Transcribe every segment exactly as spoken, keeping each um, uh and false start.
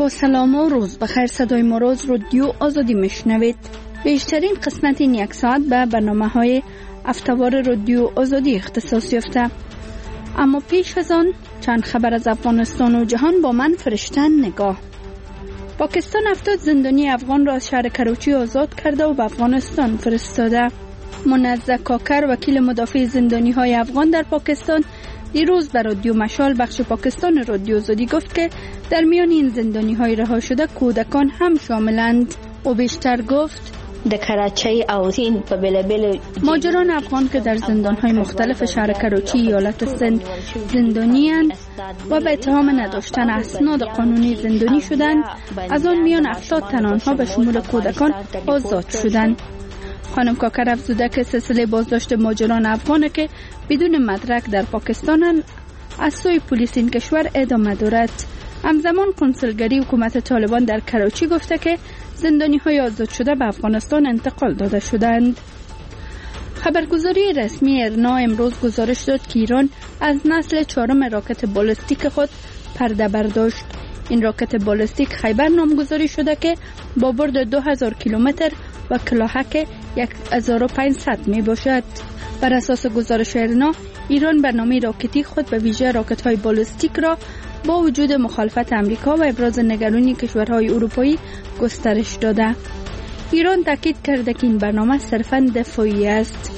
با سلام و روز بخیر. صدای ما را از رادیو آزادی میشنوید. بیشترین قسمت این یک ساعت به برنامه های هفته‌وار رادیو آزادی اختصاص یافته. اما پیش از آن چند خبر از افغانستان و جهان با من فرشتن نگاه. پاکستان هفتاد زندانی افغان را از شهر کراچی آزاد کرده و به افغانستان فرستاده. منزه کاکر وکیل مدافع زندانی های افغان در پاکستان دیروز در رادیو مشال بخش پاکستان رادیو آزادی گفت که در میان این زندانی های رها شده کودکان هم شاملند. او بیشتر گفت در کراچی او سین په بلبل ماجران افغان که در زندان‌های مختلف شهر کراچی ایالت سند زندانی اند و به اتهام نداشتن اسناد قانونی زندانی شدند، از آن میان هفتاد تن آنها به شمول کودکان آزاد شدند. خانم کاکر افزوده که سلسله بازداشت ماجران افغان که بدون مدرک در پاکستان از سوی پلیس این کشور ادامه دارد. همزمان کنسولگری حکومت طالبان در کراچی گفته که زندانی های آزاد شده به افغانستان انتقال داده شدند. خبرگزاری رسمی ارنا امروز گزارش داد که ایران از نسل چهارم راکت بالستیک خود پرده برداشت. این راکت بالستیک خیبر نامگذاری شده که با برد دو هزار کیلومتر و کلاهک یک هزار و پانصد می باشد. بر اساس گزارش ارنا، ایران برنامه راکتی خود به ویژه راکت های بالستیک را با وجود مخالفت امریکا و ابراز نگرانی کشورهای اروپایی گسترش داده. ایران تاکید کرده که این برنامه صرفاً دفاعی است.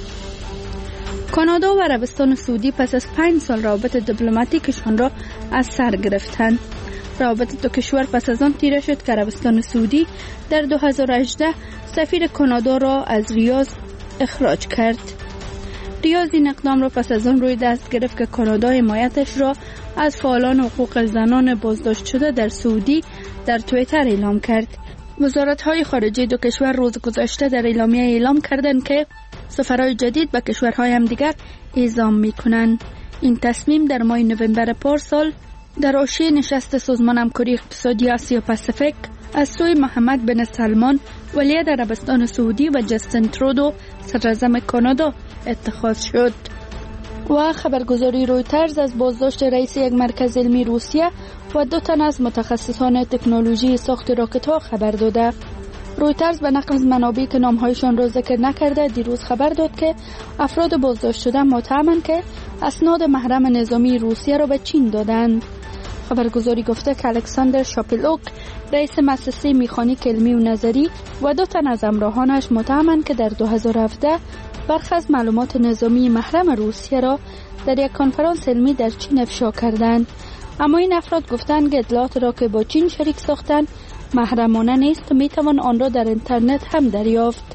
کانادا و عربستان سعودی پس از پنج سال روابط دیپلماتیکشان را از سر گرفتند. روابط دو کشور پس از آن تیره شد که عربستان سعودی در دو هزار و هجده سفیر کانادا را از ریاض اخراج کرد. ریاض این اقدام را پس از آن روی دست گرفت که کانادا حمایتش را از فعالان حقوق زنان بازداشت شده در سعودی در توییتر اعلام کرد. وزارت‌های خارجه دو کشور روز گذشته در اعلامیه اعلام کردند که سفرهای جدید به کشورهای همدیگر اعزام می‌کنند. این تصمیم در ماه نوامبر پارسال در حاشیه نشست سازمان همکاری اقتصادی آسیا پاسیفیک از سوی محمد بن سلمان ولی عربستان سعودی و جستین ترودو صدراعظم کانادا اتخاذ شد. و خبرگزاری رویترز از بازداشت رئیس یک مرکز علمی روسیه و دو تن از متخصصان تکنولوژی ساخت راکت‌ها خبر داده. رویترز به نقل از منابعی که نام‌هایشان را ذکر نکرده دیروز خبر داد که افراد بازداشت شده متهمند که اسناد محرم نظامی روسیه را به چین دادند. خبرگزاری گفته که الکساندر شاپیلوک رئیس مؤسسه میخانیک علمی و نظری و دو تن از همراهانش متهمند که در دو هزار و هفده برخی از معلومات نظامی محرم روسیه را در یک کنفرانس علمی در چین افشا کردند. اما این افراد گفتند که اطلاعات را که با چین شریک ساختند محرمانه نیست و میتوان آن را در اینترنت هم دریافت.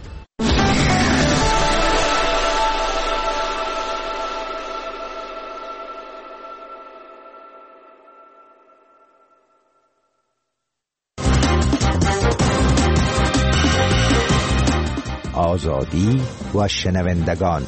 آزادی و شنوندگان.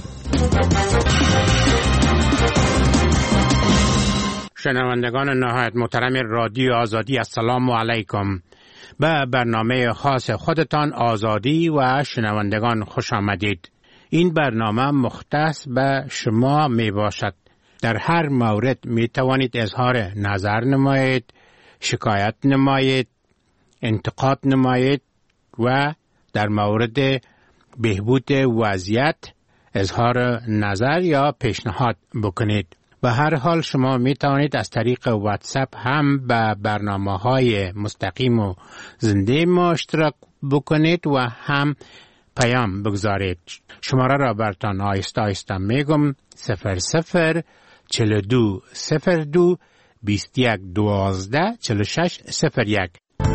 شنوندگان نهایت محترم رادیو آزادی، السلام علیکم. به برنامه خاص خودتان آزادی و شنوندگان خوش آمدید. این برنامه مختص به شما می باشد. در هر مورد می توانید اظهار نظر نمایید، شکایت نمایید، انتقاد نمایید و در مورد بهبود وضعیت اظهار نظر یا پیشنهاد بکنید. به هر حال شما می توانید از طریق واتساپ هم به برنامه‌های مستقیم و زنده ما اشتراک بکنید و هم پیام بگذارید. شماره را براتان آیسته آیسته میگم: صفر صفر چهل و دو صفر دو بیست و یک دوازده چهل و شش صفر یک.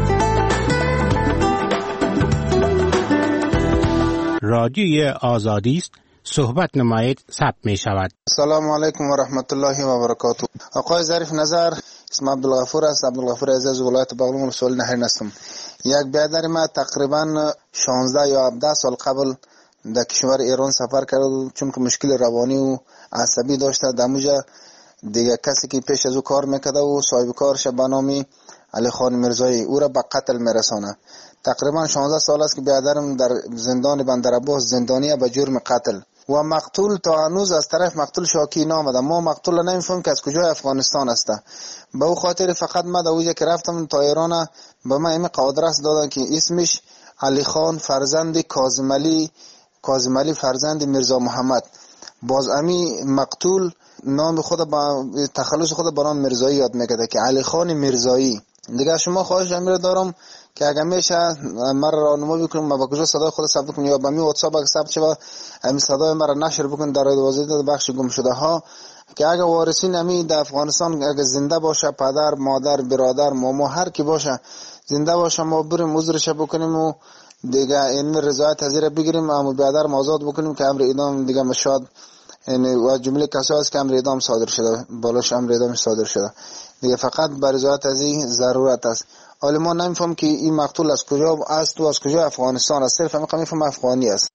رادیوی آزادی است. صحبت نمایید ثبت می شود. سلام علیکم و رحمت الله و برکاته. آقای ظریف نظر، اسم عبدالغفور است. عبدالغفور عزیز، ولایت بغلان، مسئول نهرین هستم. یک برادر ما تقریبا شانزده یا هفده سال قبل در کشور ایران سفر کرد، چون که مشکل روانی و عصبی داشته. دموجا دیگه کسی که پیش از او کار میکرده و صاحب کارش به نام علی خان میرزایی او را به قتل میرسانه. تقریبا شانزده سال است که برادرم در زندان بندر عباس زندانی به جرم قتل. و مقتول تا هنوز از طرف مقتول شاکی نامده. ما مقتول نمیفهم که از کجای افغانستان است. به او خاطر فقط ما در اوجه که رفتم تا ایران به من این قادرس دادن که اسمش علی خان فرزند کاظم علی کاظم علی فرزند میرزا محمد. باز امی مقتول نام خود با تخلص خود با نام میرزایی یاد میکرده که علی خان میرزایی. دیگه شما خواهش امیر دارم که اگر میشه مرا راهنمایی بکنم ما با کجا صدای خود ثبت کنم یا با می واتساپ اگه ثبت شه همین صدای مرا نشر بکن در وزارت بخش گم شده ها، که اگر وارثین امی در افغانستان اگر زنده باشه، پدر مادر برادر ماما هر کی باشه زنده باشه، ما بریم عذرش بکنیم و دیگه این رضایت حاضر بگیریم اما برادر آزاد بکنیم که امر اعدام دیگه مشاد یعنی و جمله کسایی است که امر اعدام صادر شده بالاش امر اعدام صادر شده دیگه فقط بر رضایت از این ضرورت است. حالا ما نمیفهم که این مقتول از کجا است و از کجا افغانستان است، صرف همین میفهم افغانی است.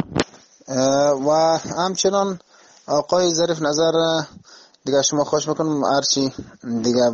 و همچنان آقای ظریف نظر دیگه شما خوش میکنم هرچی دیگه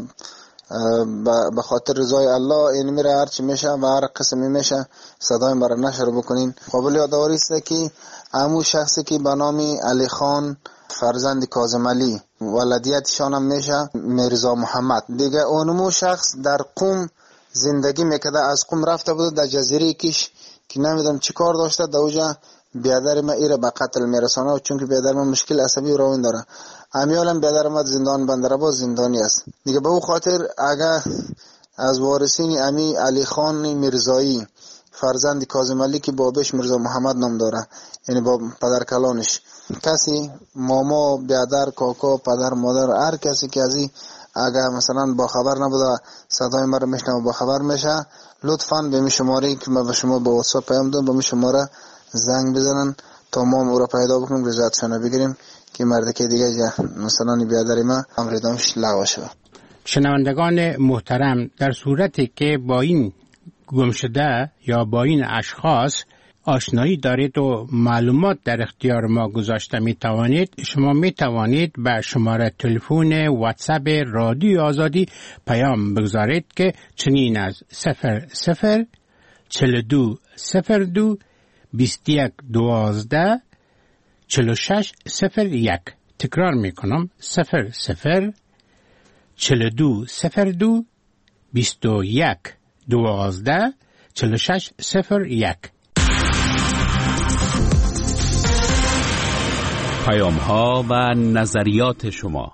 به خاطر رضای الله این میره هرچی میشه و هر قسمی میشه صدای مرا نشر بکنین. قابل یادآوری است که همون شخصی که به نام علی خان فرزند کاظم علی ولادیتشان هم میشه میرزا محمد. دیگه اونمو شخص در قم زندگی میکرده، از قم رفته بود در جزیره کش که نمیدونم چی کار داشته در اوجا بیادر ما ایره به قتل میرسانه و چون که بیادر ما مشکل عصبی و روان داره امیالم بیادر ما زندان بندراباد زندانی است. دیگه به او خاطر اگر از وارثین امی علی خان میرزایی فرزند کاظم علی که بابش میرزا محمد نام داره یعنی با پدر کلانش کسی ماما بیادر کاکا پدر مادر هر کسی که ازی اگر مثلا با خبر نبوده صدای ما رو میشنوه با خبر میشه لطفاً به می شماره که ما به شما با واتساپ پیام دادم به می شماره زنگ بزنن تا ما او را پیدا بکنیم رضایتشان بگیریم که مرد که دیگه مثلا بیادر ما امر اعدامش لغو شود. شنوندگان محترم، در صورتی که با این گمشده یا با این اشخاص آشنایی دارید و معلومات در اختیار ما گذاشته می توانید شما می توانید به شماره تلفن واتساپ رادیو آزادی پیام بگذارید که چنین از صفر صفر چهل و دو صفر دو بیست و یک دوازده چهل و شش صفر یک. تکرار می کنم صفر صفر چهل و دو صفر دو بیست و یک دوازده چهل و شش صفر یک. پیام ها و نظریات شما.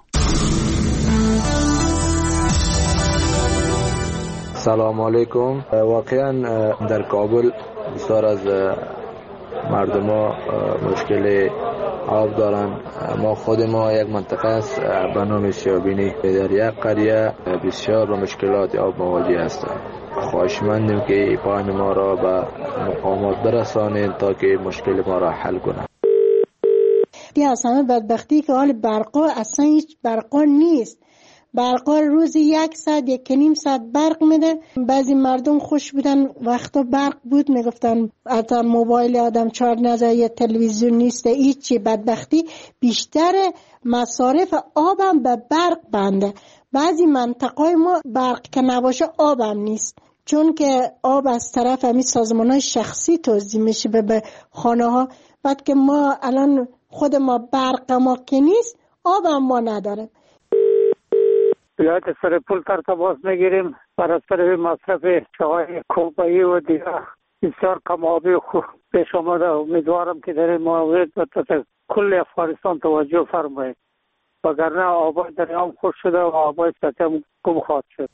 سلام علیکم. واقعا در کابل بسیار از مردم ها مشکل آب دارن. ما خود ما یک منطقه است به نام سیابینی در یک قریه بسیار با مشکلات آب مواجه هستند. خواهشمندیم که پایان ما را به مقامات برسانید تا که مشکل ما را حل کنند. دی از همه بدبختی که حال برقا اصلا هیچ برقا نیست. برقا روزی یک ساعت یک نیم ساعت برق میده. بعضی مردم خوش بودن وقتا برق بود میگفتن حتی موبایل آدم چارج نزد یا تلویزیون نیست. هیچی بدبختی بیشتر مصارف آبم به برق بنده. بعضی منطقه ما برق که نباشه آبم نیست چون که آب از طرف همین سازمان‌های شخصی توزیع میشه به خانه ها. بعد که ما الان خود ما برق ما که نیست آب هم ما نداریم. ولایت سرپول ترتباس میگیریم بر اثر مصرف چای کوبایی و دیگر بسیار کم آبی خوب پیش آمده. امیدوارم که در این مورد کل افغانستان توجه فرمایید وگرنه آبای دریام خوش شده و آبای سطح هم گم خواهد شد.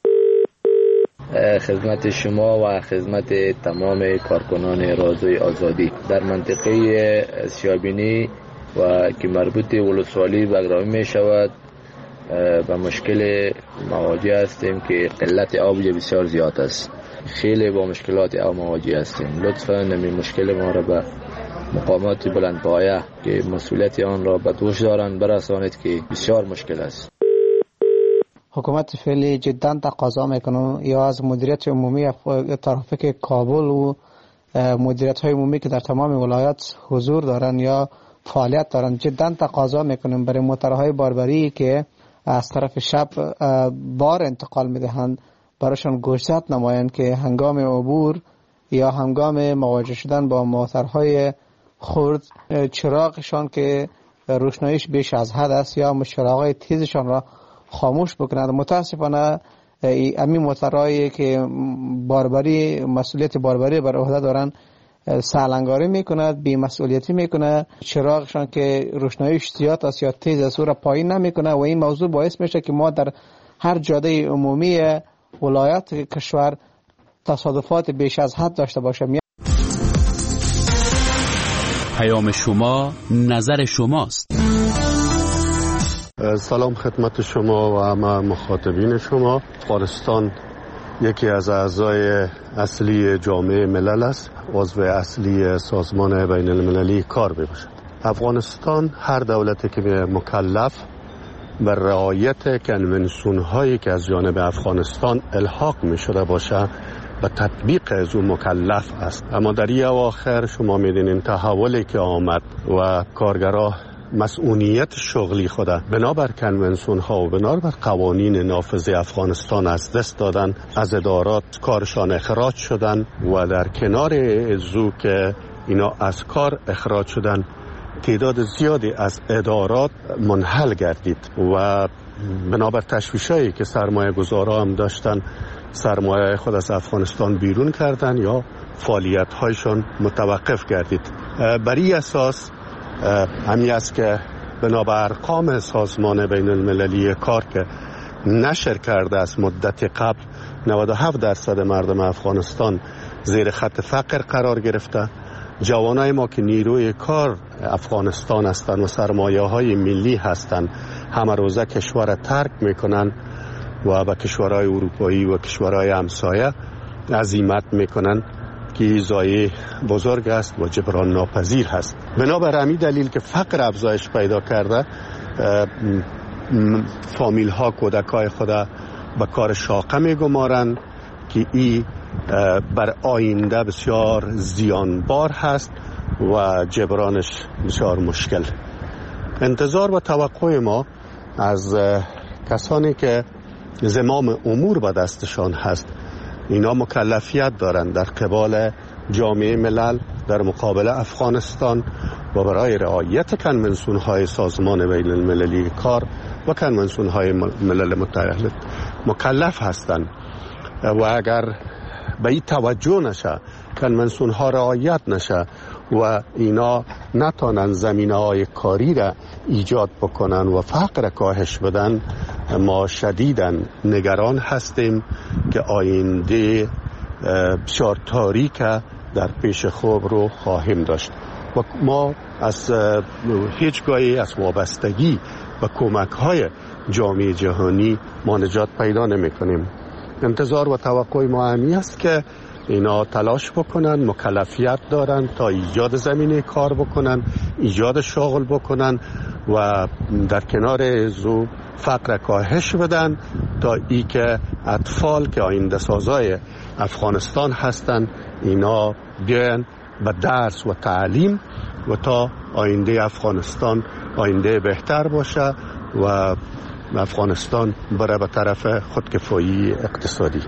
خدمت شما و خدمت تمام کارکنان رادیوی آزادی در منطقه سیابینی و که مربوط ولسوالی بگرامی می شود و مشکل مواجه هستیم که قلت آب بسیار زیاد است. خیلی با مشکلات آب مواجه هستیم. لطفاً نمی مشکل ما را به مقامات بلندپایه که مسئولیت آن را به دوش دارند برسانید که بسیار مشکل است. حکومت فعلی جدا تقاضا میکنه یا از مدیریت عمومی ترافیک کابل و مدیریت های عمومی که در تمام ولایات حضور دارن یا فعالیت دارن جدا تقاضا میکنیم برای موتورهای باربری که از طرف شب بار انتقال میدهند براشون گوشزد نمایند که هنگام عبور یا هنگام مواجه شدن با موتورهای خورد چراغشان که روشناییش بیش از حد است یا چراغای تیزشان را خاموش بکنند. متاسفانه امی موترهایی که باربری مسئولیت باربری بر عهده دارند سالنگاری میکند، بی مسئولیتی میکنه، چراغشان که روشناییش زیاد است یا تیز است او را پایین نمیکنه و این موضوع باعث میشه که ما در هر جاده عمومی ولایت کشور تصادفات بیش از حد داشته باشیم. پیام شما نظر شماست. سلام خدمت شما و همه مخاطبین شما. افغانستان یکی از اعضای اصلی جامعه ملل است، عضو اصلی سازمان بین المللی کار میباشد. افغانستان هر دولتی که مکلف بر رعایت کنونسیون هایی که از جانب افغانستان الحاق می شده باشه به تطبیق از اون مکلف است. اما در این اواخر شما میدونین تحولی که آمد و کارگرها مسئولیت شغلی خود بنابر کنونسیون ها و بنابر قوانین نافذ افغانستان از دست دادن، از ادارات کارشان اخراج شدن و در کنار ازو که اینا از کار اخراج شدن تعداد زیادی از ادارات منحل گردید و بنابر تشویشایی که سرمایه گذارا هم داشتن سرمایه خود از افغانستان بیرون کردن یا فعالیت هایشان متوقف گردید. بر این اساس همی است که بنابر ارقام سازمان بین المللی کار که نشر کرده از مدت قبل نود و هفت درصد مردم افغانستان زیر خط فقر قرار گرفته. جوانای ما که نیروی کار افغانستان هستند و سرمایه های ملی هستند همه روزه کشور ترک میکنن و به کشورهای اروپایی و کشورهای همسایه عزیمت میکنن که ضایعه بزرگ است و جبران ناپذیر هست. بنابر همین دلیل که فقر افزایش پیدا کرده فامیل ها کودکای خدا به کار شاقه میگمارند که این بر آینده بسیار زیانبار هست و جبرانش بسیار مشکل. انتظار و توقع ما از کسانی که زمام امور به دستشان هست اینا مکلفیت دارند در قبال جامعه ملل در مقابل افغانستان و برای رعایت کنونسیون های سازمان بین المللی کار و کنونسیون های ملل متحد مکلف هستند و اگر به این توجه نشه کنونسیون ها رعایت نشه و اینا نتانن زمینه های کاری را ایجاد بکنن و فقر کاهش بدن ما شدیداً نگران هستیم که آینده بسیار تاریک در پیش خوب رو خواهیم داشت و ما از هیچگاهی از وابستگی و کمک های جامعه جهانی ما نجات پیدا نمی کنیم. انتظار و توقع ما همی است که اینا تلاش بکنن، مکلفیت دارن تا ایجاد زمینه کار بکنن، ایجاد شغل بکنن و در کنار ازو فقر کاهش بدن تا ای که اطفال که آینده سازای افغانستان هستن اینا بیان به درس و تعلیم و تا آینده افغانستان آینده بهتر باشه و افغانستان بره به طرف خودکفایی اقتصادی.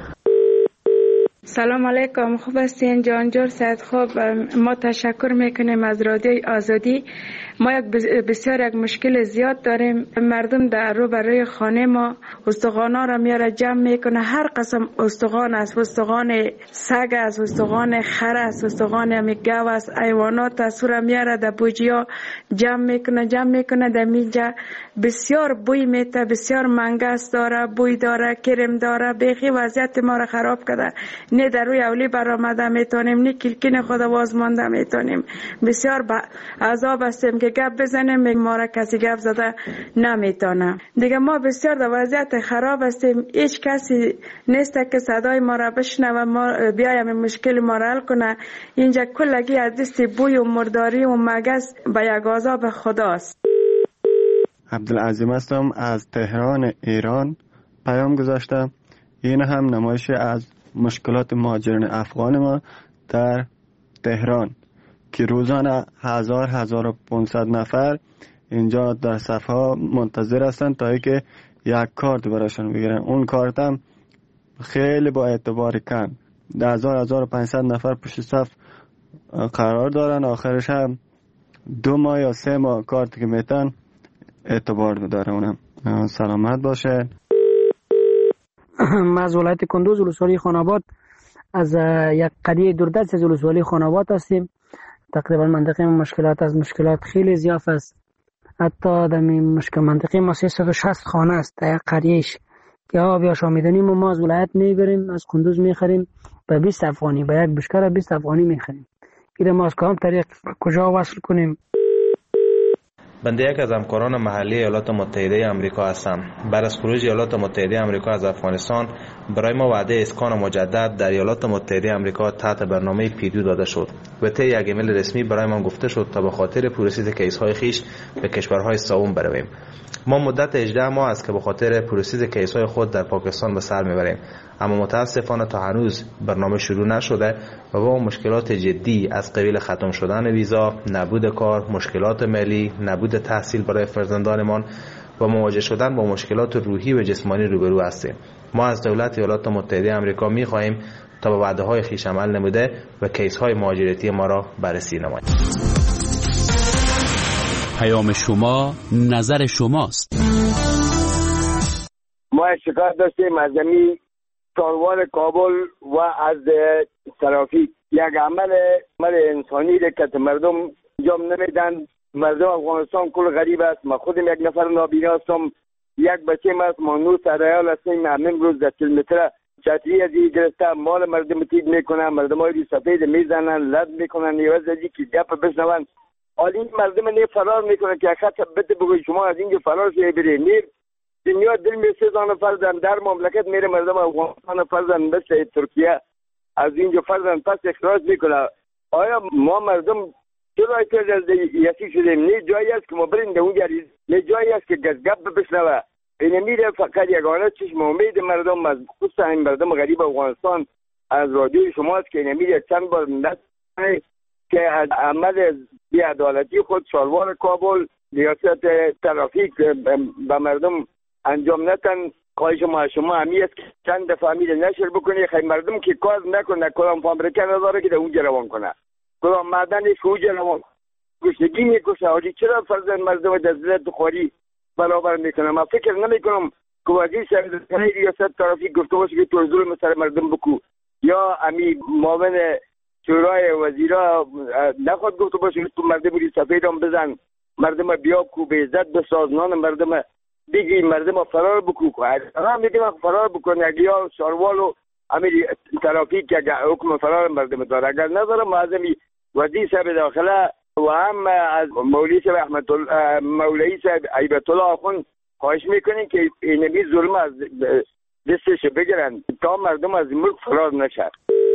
سلام علیکم، خوب هستین جانجور سید؟ خوب، ما تشکر میکنیم از رادیوی آزادی. ما یک بسیار یک مشکل زیاد داریم. مردم در رو برای خانه ما استخوانا را میاره جمع میکنه، هر قسم استخوان است، استخوان سگ است، استخوان خر است، استخوان همی گاو است، حیوانات است، را میاره در بوجیا جمع میکنه جمع میکنه در میجا. بسیار بوی میته، بسیار منگس داره، بوی داره، کرم داره، بیخی وضعیت ما را خراب کرده. نه در روی اولی برآمده میتونیم نه کلکین خود باز مانده میتونیم. بسیار عذاب هستیم که گپ بزنیم ما را کسی گپ زده نمیتونه. دیگه ما بسیار در وضعیت خراب هستیم، هیچ کسی نیست که صدای ما را بشنوه ما بیایم مشکل ما را حل کنه. اینجا کلگی از دست بوی و مرداری و مگس به یک عذاب خداست. عبدالعظیم هستم از تهران ایران پیام گذاشتم. این هم نمایش از مشکلات مهاجرین افغان ما در تهران که روزانه هزار هزار و پانصد نفر اینجا در صف ها منتظر هستند تا اینکه یک کارت براشون بگیرن. اون کارت هم خیلی با اعتبار کم، هزار هزار و پانصد نفر پشت صف قرار دارن. آخرش هم دو ماه یا سه ماه کارتی که میتن اعتبار داره. اونم سلامت باشه. ما از ولایت کندوز ولسوالی خاناباد از یک قریه دوردست از ولسوالی خاناباد هستیم. تقریبا منطقه مشکلات از مشکلات خیلی زیاد است. حتی در مشکل منطقه ما سیصد و شصت خانه است در یک قریهش که آب آشامیدنی ما از ولایت میبریم، از کندوز میخریم به بیست افغانی، به یک بشکر بیست افغانی میخریم. این ما از کدام طریق کجا وصل کنیم؟ بنده یک از همکاران محلی ایالات متحده آمریکا هستم. بعد از خروج ایالات متحده آمریکا از افغانستان برای ما وعده اسکان مجدد در ایالات متحده آمریکا تحت برنامه پیدو داده شد و طی یک ایمیل رسمی برای ما گفته شد تا به خاطر پروسس کیس‌های خیش به کشورهای سوم برویم. ما مدت هجده ماه است که به خاطر پروسس کیس‌های خود در پاکستان به سر میبریم، اما متاسفانه تا هنوز برنامه شروع نشده و با مشکلات جدی از قبیل ختم شدن ویزا، نبود کار، مشکلات مالی، نبود تحصیل برای فرزندانمان و مواجه شدن با مشکلات روحی و جسمانی روبرو هستیم. ما از دولت ایالات متحده آمریکا می‌خواهیم تا به وعده‌های خویش عمل نموده و کیس‌های مهاجرتی ما را بررسی نماید. پیام شما نظر شماست. ما شکایت داشتیم از زمین کاروان کابل و از ترافیک. یک عمل عمل انسانی را که مردم انجام نمیدن. مردم افغانستان کل غریب است. ما خودم یک نفر نابینا هستم، یک بچه ما است، ما نو سرایال هستیم. همین روز در کیلومتر چتری از این گرفته مال مردم تید میکنن، مردم های سفید میزنن، لد میکنن، نیوز ازی که گپ بشنون. حالی مردم نه فرار میکنن که خط بده بگوی شما از اینجا فرار شده بری نیر دنیا دل می سیزان فرزن در مملکت میره مردم افغانستان فرزن مثل ترکیه از اینجا فرزن پس اخراج میکنه. آیا ما مردم چرا که یسی شدیم؟ نه جایی است که ما بریم در اونجا، نه جایی است که گپ بشنوه. این میره فقط یگانه چشم امید مردم از خصوصا این مردم غریب افغانستان از رادیوی شماست که این میره چند بار نکنه که از عمل بی‌عدالتی خود شالوار کابل ریاست ترافیک به مردم انجام نتن. خواهش ما شما همی است که چند دفعه میره نشر بکنی خیلی مردم که کار نکنه، کدام فابریکه نداره که در اونجا روان کنه، کدام معدنش که اونجا روان گشنگی میکشه. حالی چرا فرزند مردم در ذلت خواری برابر میکنه؟ من فکر نمیکنم که وزیر شهرداری ریاست ترافیک گفته باشه که تو ظلم سر مردم بکو، یا امی معاون شورای وزیرا نخواد گفته باشه تو مردم ری سفیدم بزن، مردم بیا کو به عزت بساز، نان مردم بگی، مردم فرار بکو. هم میگه فرار بکنه اگه یا شاروالو امیر ترافیک که حکم فرار مردم داره، اگر نداره معظمی وزیر صاحب داخله و هم از مولوی صاحب احمد الله مولوی صاحب ایبت الله آخوند خواهش میکنین که اینمی ظلم از دستش بگیرن تا مردم از ملک فرار نشه.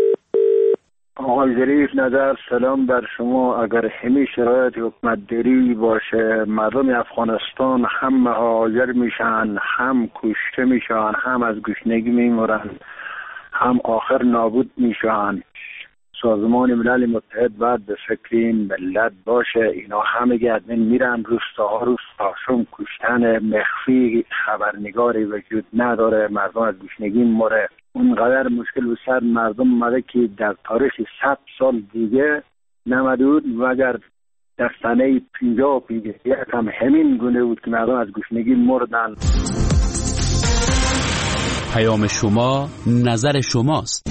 آقای ظریف نظر، سلام بر شما. اگر همین شرایط حکومت داری باشه مردم افغانستان هم مهاجر میشن، هم کشته میشن، هم از گشنگی میمرن، هم آخر نابود میشن. سازمان ملل متحد باید به فکر این ملت باشه. اینا همه گردن میرن روستاها روستاشون کشتن مخفی، خبرنگاری وجود نداره، مردم از گشنگی مره. اونقدر مشکل و سر مردم مده که در تاریخ صد سال دیگه نمدود مگر در سنه پینجاه و پینجاه یک هم همین گونه بود که مردم از گشنگی مردن. پیام شما نظر شماست.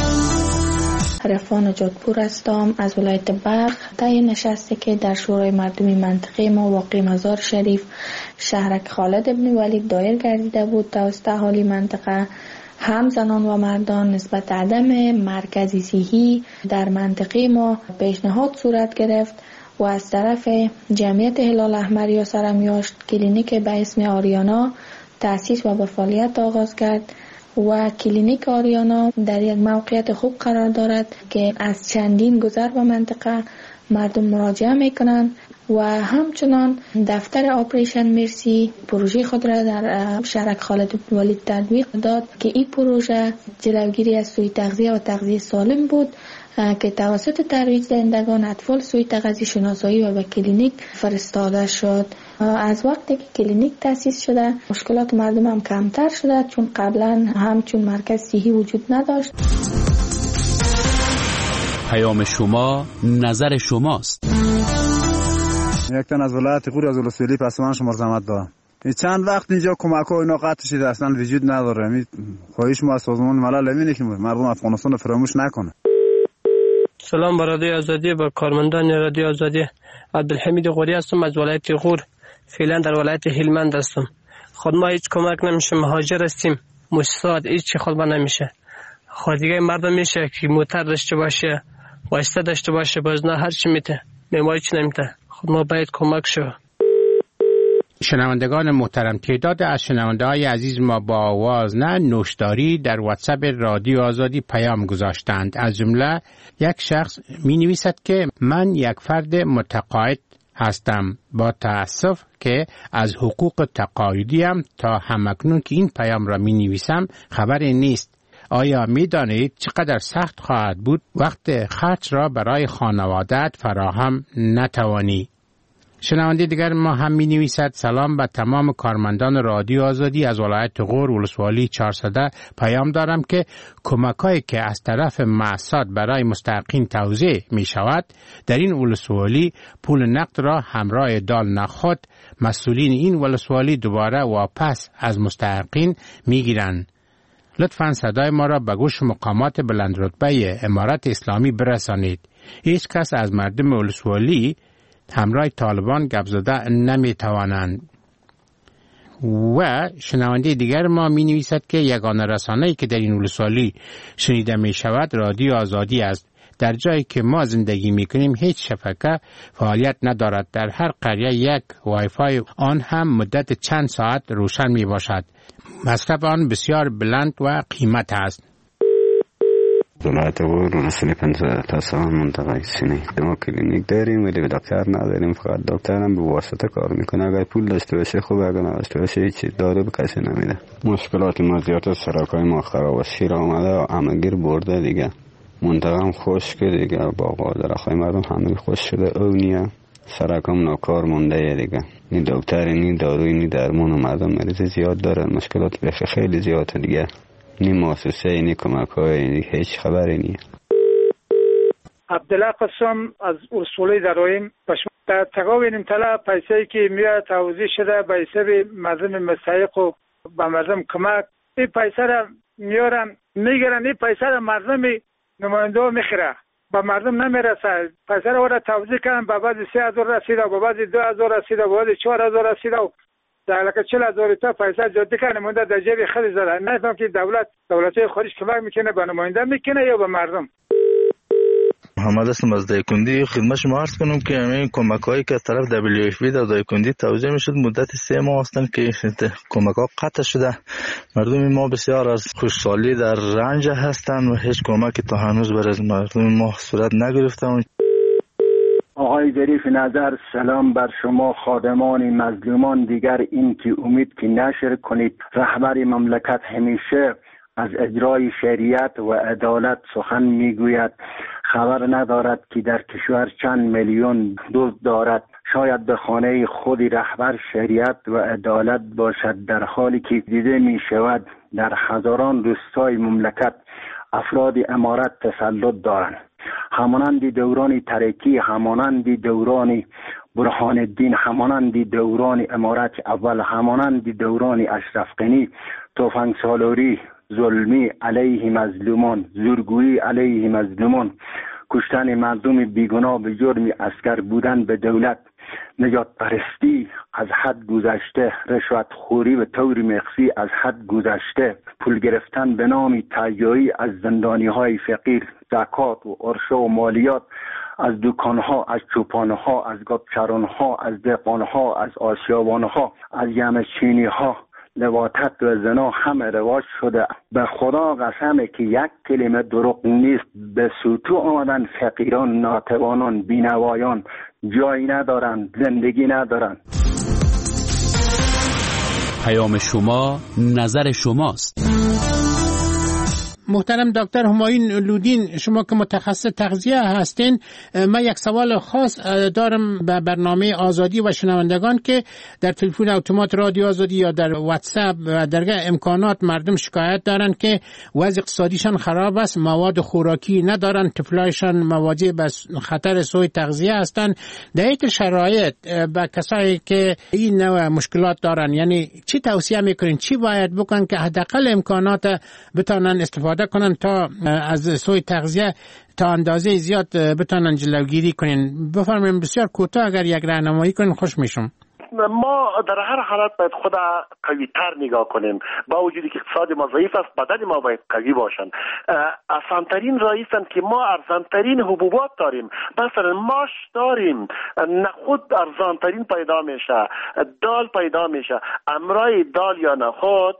عرفان جادپور هستم از ولایت بلخ. طی نشستی که در شورای مردمی منطقه ما واقع مزار شریف شهرک خالد ابن ولید دایر گردیده بود توسط اهالی منطقه، هم زنان و مردان نسبت عدم مرکزی صحی در منطقه ما پیشنهاد صورت گرفت و از طرف جمعیت هلال احمر یا سرمیاشت کلینیک به اسم آریانا تأسیس و به فعالیت آغاز کرد و کلینیک آریانا در یک موقعیت خوب قرار دارد که از چندین گذر و منطقه مردم مراجعه میکنند و همچنان دفتر آپریشن مرسی پروژه خود را در شهرک خالد بن ولید تطبیق داد که این پروژه جلوگیری از سوء تغذیه و تغذیه سالم بود که توسط ترویج دهندگان اطفال سوء تغذیه شناسایی و به کلینیک فرستاده شد. از وقتی که کلینیک تأسیس شده مشکلات مردم هم کمتر شده، چون قبلا همچون مرکز صحی وجود نداشت. پیام شما نظر شماست. یک تن از ولایت غور از ولسوالی پسمان شما زحمت دارم. چند وقت اینجا کمک ها اینا قطع شده، اصلا وجود نداره. می خواهش ما از سازمان ملل اینه که مردم افغانستان فراموش نکنه. سلام بر رادیو آزادی، با کارمندان رادیو آزادی. عبدالحمید غوری هستم از ولایت غور، فعلا در ولایت هلمند هستم. خود ما هیچ کمک نمیشه، مهاجر هستیم، مستعد هیچ خود با نمیشه. خودیگه مردم میشه که موتر داشته باشه، واسطه داشته باشه، باز نه هر چی میته، ما هیچ نمیته. خود ما باید کمک شو. شنوندگان محترم، تعداد از شنونده های عزیز ما با آواز نه نوشداری در واتساپ رادیو آزادی پیام گذاشتند. از جمله یک شخص می نویسد که من یک فرد متقاعد هستم، با تأسف که از حقوق تقاعدیم تا همکنون که این پیام را می نویسم خبری نیست. آیا می دانید چقدر سخت خواهد بود وقت خرج را برای خانواده‌ات فراهم نتوانی؟ شنونده دیگر ما هم می نویسد سلام به تمام کارمندان رادیو آزادی از ولایت غور ولسوالی چهارصد. پیام دارم که کمک‌هایی که از طرف معصاد برای مستحقین توزیع می شود در این ولسوالی پول نقد را همراه دال نخود مسئولین این ولسوالی دوباره واپس از مستحقین می گیرند. لطفاً صدای ما را به گوش مقامات بلند رتبه امارت اسلامی برسانید. هیچ کس از مردم ولسوالی همراه طالبان گپ زده نمی توانند. و شنونده دیگر ما می نویسد که یگانه رسانه‌ای که در این ولسوالی شنیده می شود رادیو آزادی است. در جایی که ما زندگی می کنیم هیچ شبکه فعالیت ندارد. در هر قریه یک وای فای، آن هم مدت چند ساعت روشن می باشد. مصرف آن بسیار بلند و قیمت است. ولایت غور ولسوالی پنجاه تا سال منطقه سینه. ما کلینیک داریم ولی دکتر نداریم، فقط دکترم به واسطه کار میکنه. اگر پول داشته باشه خوبه، اگر نداشته باشه هیچ دارو به کسی نمیده. مشکلات ما زیاد است، سرکای ما خراب است، شیر آمده همگیر برده دیگه. منطقه هم خشک دیگه، باغ و درختای مردم همه خشک شده، اونیه سرکام ناکار مونده دیگه. نی دکتر نی داروی نی درمان، و مردم مریض زیاد دارن، مشکلات بخی خیلی زیاده دیگه. نی مؤسسه نی کمک های نی هیچ خبری نی. عبدالله قسم از اصولی درایم پشم در تقاوین طلا پیسه‌ای که میاد توزیع شده به حساب مردم مستحق و به مردم کمک، این پیسه را میارن میگیرن، این پیسه را مردم نماینده میخره، به مردم نمیرسه. پیسه را وارد توزیع کردن، به بعضی سه هزار رسیده، به بعضی دو هزار رسیده، به بعضی چهار هزار رسیده و در لکه چل هزار تا پیسه جدی کنه مونده در جیب خیلی زده. نفهم که دولت دولت‌های خارج کمک میکنه به نماینده میکنه یا به مردم. محمد هستم از دایکندی. خدمت شما عرض کنم که همین کمک هایی که از طرف دبلیو اف پی در دایکندی توزیع میشد مدت سه ماه هستند که کمک ها قطع شده. مردم ما بسیار از خوشحالی در رنج هستند و هیچ کمکی تا هنوز برای مردم ما صورت نگرفته. آقای ظریف نظر، سلام بر شما خادمان مظلومان. دیگر این که امید که نشر کنید. رهبر مملکت همیشه از اجرای شریعت و عدالت سخن میگوید، خبر ندارد که در کشور چند میلیون دزد دارد. شاید به خانه خود رهبر شریعت و عدالت باشد، در حالی که دیده می شود در هزاران روستای مملکت افراد امارت تسلط دارند، همانند دوران ترکی، همانند دوران برهان الدین، همانند دوران امارت اول، همانند دوران اشرف غنی. تفنگ سالاری، ظلمی علیه مظلومان، زورگویی علیه مظلومان، کشتن مردم بیگناه به جرم عسکر بودن به دولت، نجات پرستی از حد گذشته، رشوت خوری به طور مخفی از حد گذشته، پول گرفتن به نام تهیایی از زندانی های فقیر، زکات و عرشه و مالیات از دکانها، از چوپانها، از گابچرانها، از دهقانها، از آسیابانها، از یمچینی ها. لواطت و زنا همه رواج شده. به خدا قسمه که یک کلمه دروغ نیست. به سوتو آمدن فقیران، ناتوانان، بینوایان، جایی ندارن، زندگی ندارن. پیام شما نظر شماست. محترم دکتر همایون لودین، شما که متخصص تغذیه هستین، من یک سوال خاص دارم به برنامه آزادی و شنوندگان که در تلفن اتومات رادیو آزادی یا در واتساپ و درگاه امکانات مردم شکایت دارن که وضع اقتصادیشان خراب است، مواد خوراکی ندارن، طفلایشان مواجه به خطر سوء تغذیه هستند. در این شرایط به کسایی که این نوع مشکلات دارن، یعنی چی توصیه میکنین، چی باید بکنن که حداقل امکانات بتونن استفاده کنن تا از سوء تغذیه تا اندازه زیاد بتونن جلوگیری کنین؟ بفرمایید بسیار کوتاه اگر یک راهنمایی کنین خوش میشم. ما در هر حالت باید خود قوی تر نگاه کنیم، با وجودی که اقتصاد ما ضعیف است بدن ما باید قوی باشن. آسانترین راه است که ما ارزانترین حبوبات داریم، مثلا ماش داریم، نخود ارزانترین پیدا میشه، دال پیدا میشه، امرای دال یا نخود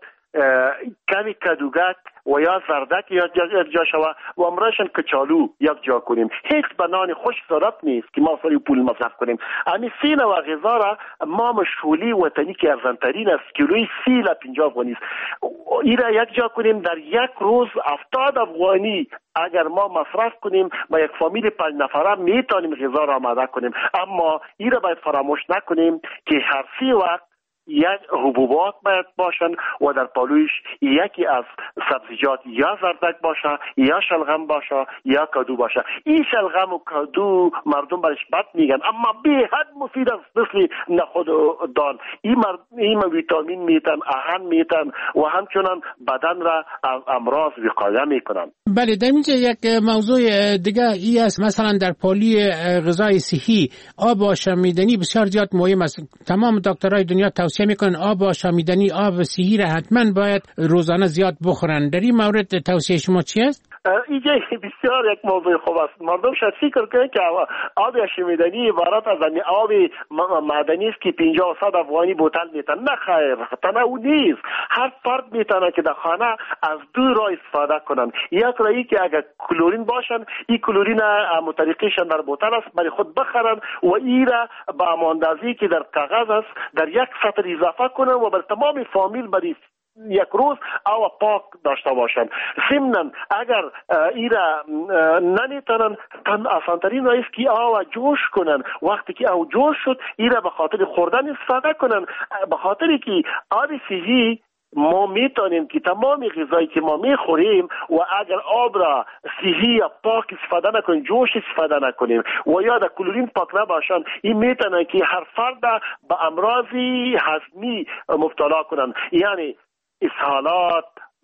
کمی کدوگک و یا زردک یا جا شوه و امرایشان کچالو یک جا کنیم. هیچ بنان خوش ضرورت نیست که ما سری پول مصرف کنیم. امی سی نوع غذا را ما مشغولی وطنی که ارزانترین است، کیلوی سی الی پنجاه افغانی است، این را یک جا کنیم در یک روز هفتاد افغانی اگر ما مصرف کنیم با یک فامیل پنج نفره میتونیم غذا را آماده کنیم. اما این را باید فراموش نکنیم که هر سی وقت یک حبوبات باید باشن و در پالویش یکی از سبزیجات یا زردک باشه یا شلغم باشه یا کدو باشه. این شلغم و کدو مردم برش بد میگن اما به حد مفید است، مثل نخود و دال. این مرد این ویتامین میتن، آهن میتن و همچنان بدن را از امراض وقایه میکنن. بله، در اینجا یک موضوع دیگه ای است، مثلا در پالی غذای صحی آب آشامیدنی بسیار زیاد مهم است. تمام دکترای دنیا توصیه میکنن آب آشامیدنی، آب صحی را حتما باید روزانه زیاد بخورن. در این مورد توصیه شما چی است؟ اینجا بسیار یک موضوع خوب است. مردم شاید فکر کنن که آب آشامیدنی عبارت از آب معدنی است که پنجاه و صد افغانی بوتل میتن. نه خیر، تنها او نیست. هر فرد میتونه که در خانه از دو راه استفاده کنن. یک راهی که اگر کلورین باشن، این کلورین متریقیشان در بوتل است برای خود بخرن و این را با اماندازی که در کاغذ است در یک سطر اضافه کنن و بر تمام فامیل برای یک روز آب پاک داشته باشن. ضمناً اگر ایرا نمیتونن تن آسانترین راه است که آب جوش کنن. وقتی که آب جوش شد ایرا به خاطر خوردن استفاده کنن، به خاطر که آب صحی ما میتونیم که تمام غذایی که ما میخوریم و اگر آب را صحی یا پاک استفاده نکنیم، جوش استفاده نکنیم و یا در کلورین پاک نباشن، این میتونه که هر فرد به امراضی هضمی مبتلا کنن، یعنی اسهالات،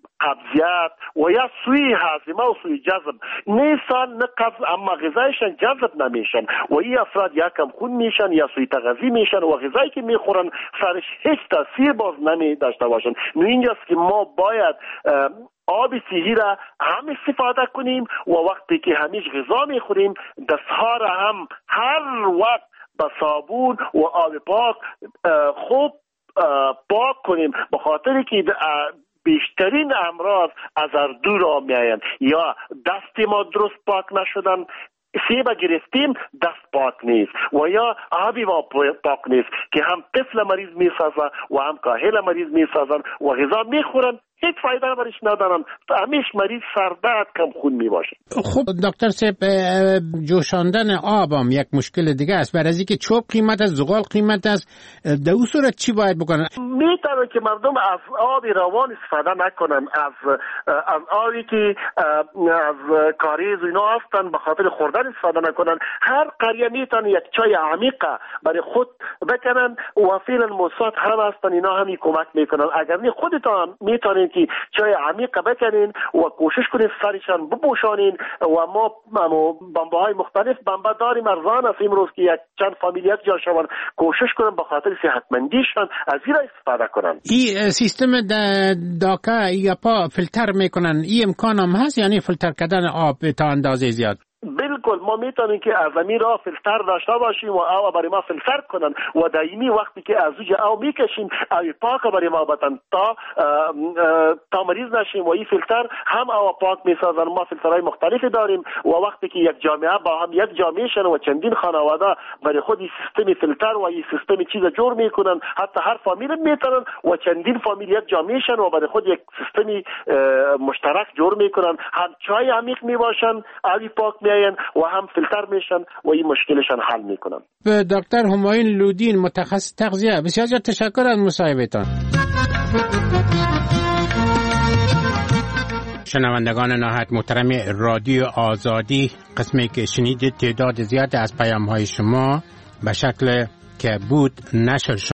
قبضیت و یا سوی هاضمه و سوی جذب. نیستان نه قبض اما غذایشان جذب نمیشن و این افراد یا کم خون میشن یا سوی تغذی میشن و غذایی که میخورن سرش هیچ تاثیر باز نمی داشته باشن. نو اینجاست که ما باید آب صحی را هم استفاده کنیم و وقتی که همیش غذا میخوریم دستها را هم هر وقت با صابون و آب پاک خوب پاک کنیم، به خاطر که بیشترین امراض از اردو را میآیند. یا دست ما درست پاک نشدن، سیب گرفتیم دست پاک نیست و یا آبی ما پاک نیست که هم طفل مریض میسازن و هم کاهل مریض میسازن و غذا میخورن هیچ فایده برش ندارن، همیش مریض سردرد کم خون می باشه. خب دکتر صاحب، جوشاندن آب هم یک مشکل دیگه است. برای از اینکه چوب قیمت است، زغال قیمت است، در اون صورت چی باید بکنن؟ میتونه که مردم از آب روان استفاده نکنن، از از آبی که از کاریز و اینا هستن به خاطر خوردن استفاده نکنن. هر قریه میتونه یک چای عمیق برای خود بکنن و فعلا موساد هم هستن، اینا هم کمک میکنن. اگر نه خودتان میتونین که چای عمیق بکنین و کوشش کنین سرشان بپوشانین و ما بمبه های مختلف بمبه داریم ارزان است امروز که یک چند فامیل یک جا شون، کوشش کنن به خاطر صحتمندیشان از این استفاده کنن. این سیستم داکا یا پا فیلتر میکنن، این امکان هم هست، یعنی فیلتر کردن آب تا اندازه زیاد؟ بالکل بالکل ما میتونیم که از زمین را فیلتر داشته باشیم و او برای ما فیلتر کنن و دائمی وقتی که از اوج او میکشیم او پاک برای ما بتن تا تا مریض نشیم و این فیلتر هم او پاک میسازن. ما فیلترهای مختلفی داریم و وقتی که یک جامعه با هم یک جامعه شن و چندین خانواده برای خود این سیستم فیلتر و این سیستم چیز جور میکنن، حتی هر فامیل میتونن و چندین فامیل یک جامعه شن و برای خود یک سیستم مشترک جور میکنن، هم چای عمیق میباشن آبی پاک میاین و هم فیلتر میشن و این مشکلشان حل میکنن. به دکتر همایون لودین متخصص تغذیه بسیار تشکر از مصاحبهتان. شنوندگان نهایت محترم رادیو آزادی، قسمی که شنیدید تعداد زیاد از پیام های شما به شکل که بود نشر شد.